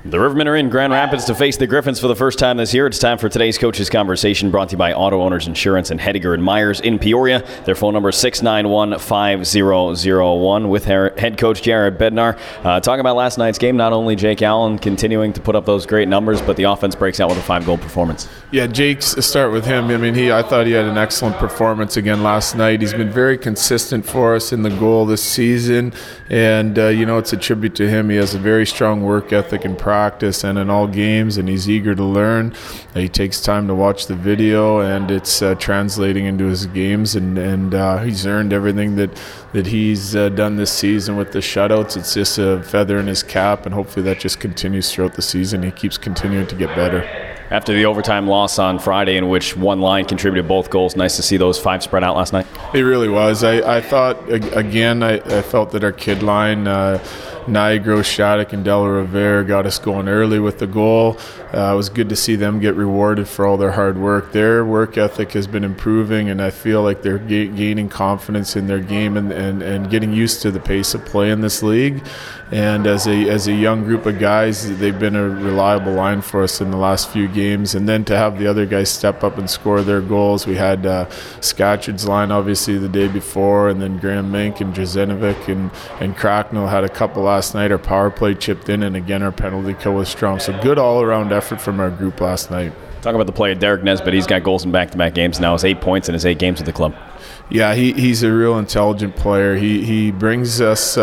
The Rivermen are in Grand Rapids to face the Griffins for the first time this year. It's time for today's Coaches Conversation, brought to you by Auto Owners Insurance and Hediger and Myers in Peoria. Their phone number is 691-5001 with head coach Jared Bednar. Talking about last night's game, not only Jake Allen continuing to put up those great numbers, but the offense breaks out with a 5-goal performance. Yeah, Jake's, start with him. I mean, I thought he had an excellent performance again last night. He's been very consistent for us in the goal this season, and it's a tribute to him. He has a very strong work ethic and practice and in all games, and he's eager to learn. He takes time to watch the video, and it's translating into his games, and he's earned everything that he's done this season with the shutouts. It's just a feather in his cap, and hopefully that just continues throughout the season. He keeps continuing to get better. After the overtime loss on Friday, in which one line contributed both goals, nice to see those 5 spread out last night. It really was. I thought, again, I felt that our kid line, Niagara, Shattuck, and Del Rivera got us going early with the goal. It was good to see them get rewarded for all their hard work. Their work ethic has been improving, and I feel like they're gaining confidence in their game and getting used to the pace of play in this league. And as a young group of guys, they've been a reliable line for us in the last few games. And then to have the other guys step up and score their goals. We had Scatchard's line, obviously, the day before, and then Graham Mink and Drzenovic and Cracknell had a couple last night. Our power play chipped in, and again, our penalty kill was strong. So good all-around effort from our group last night. Talk about the play of Derek Nesbitt. He's got goals in back-to-back games now. It's 8 points in his 8 games with the club. Yeah, he's a real intelligent player. He brings us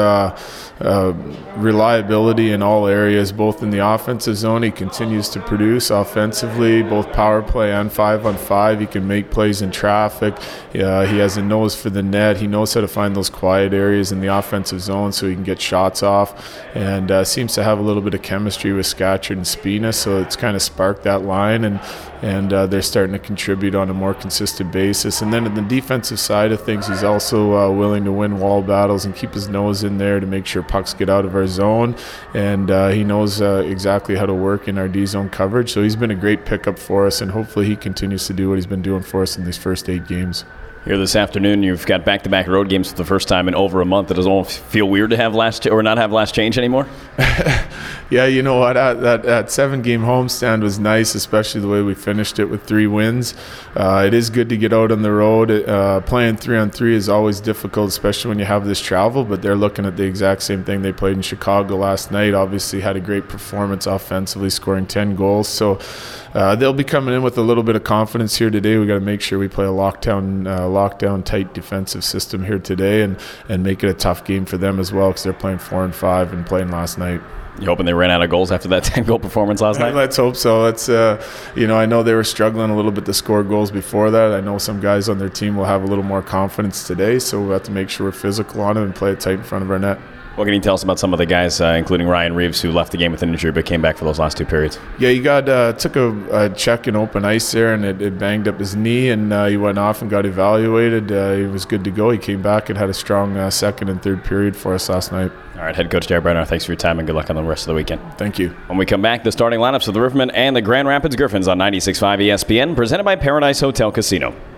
reliability in all areas, both in the offensive zone. He continues to produce offensively, both power play and 5-on-5. He can make plays in traffic. He has a nose for the net. He knows how to find those quiet areas in the offensive zone so he can get shots off, and seems to have a little bit of chemistry with Scatchard and Spina, so it's kind of sparked that line, and they're starting to contribute on a more consistent basis. And then in the defensive side of things, he's also willing to win wall battles and keep his nose in there to make sure pucks get out of our zone, and he knows exactly how to work in our D-zone coverage. So he's been a great pickup for us, and hopefully he continues to do what he's been doing for us in these first 8 games. Here this afternoon, you've got back-to-back road games for the first time in over a month. It doesn't feel weird to have not have last change anymore? Yeah, you know what? That 7-game homestand was nice, especially the way we finished it with 3 wins. It is good to get out on the road. Playing 3-on-3 is always difficult, especially when you have this travel, but they're looking at the exact same thing. They played in Chicago last night, obviously had a great performance offensively, scoring 10 goals. So they'll be coming in with a little bit of confidence here today. We got to make sure we play a lockdown, tight defensive system here today and make it a tough game for them as well, because they're playing 4-5 and playing last night. You hoping they ran out of goals after that 10-goal performance last night? Let's hope so. Let's, I know they were struggling a little bit to score goals before that. I know some guys on their team will have a little more confidence today, so we'll have to make sure we're physical on it and play it tight in front of our net. What can you tell us about some of the guys, including Ryan Reeves, who left the game with an injury but came back for those last 2 periods? Yeah, he took a check in open ice there, and it banged up his knee, and he went off and got evaluated. He was good to go. He came back and had a strong second and third period for us last night. All right, head coach Jared Bednar, thanks for your time and good luck on the rest of the weekend. Thank you. When we come back, the starting lineups of the Rivermen and the Grand Rapids Griffins on 96.5 ESPN, presented by Paradise Hotel Casino.